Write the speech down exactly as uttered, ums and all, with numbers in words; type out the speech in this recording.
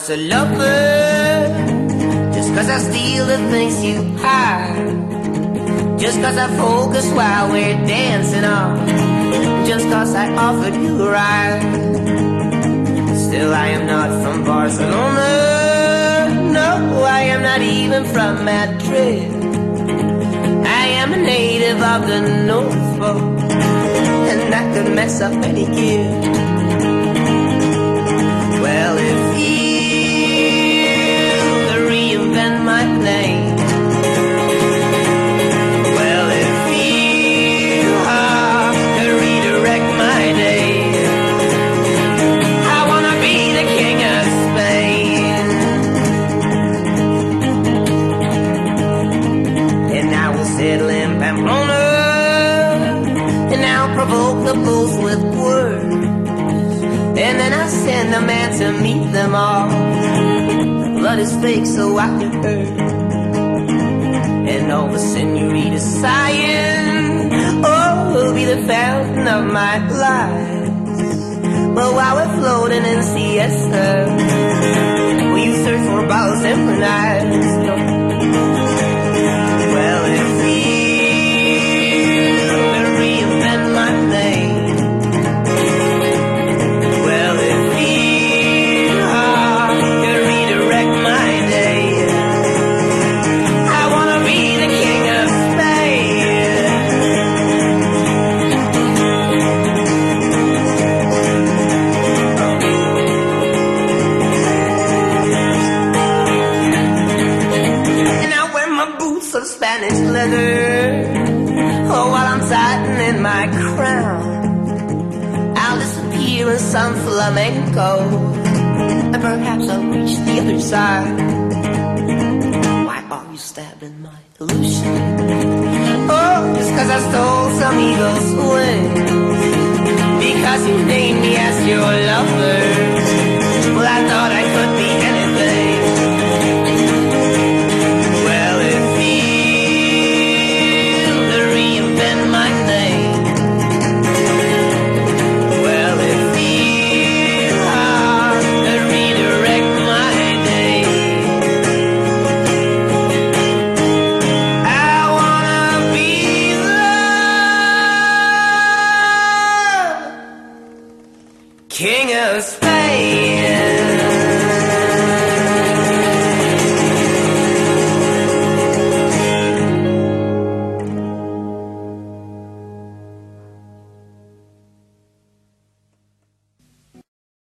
just a lover. Just cause I steal the things you hide. Just cause I focus while we're dancing on. Just cause I offered you a ride. Still I am not from Barcelona. No, I am not even from Madrid. I am a native of the North Pole, and that could mess up any gear. Well, if you could reinvent my name, well, if you uh, could redirect my day, I wanna be the king of Spain. And I will settle in Pamplona, and I'll provoke the bulls with words. And then I send a man to meet them all. The blood is fake, so I can hurt. And all the senoritas sighing, oh, will be the fountain of my life. But while we're floating in siesta, will you search for bottles and for knives? No. Well, if you reinvent my name, Spanish leather, oh, while I'm tightening my crown, I'll disappear in some flamenco, and perhaps I'll reach the other side. Why are you stabbing my illusion? Oh, just cause I stole some eagle's wings, because you named me as your lover.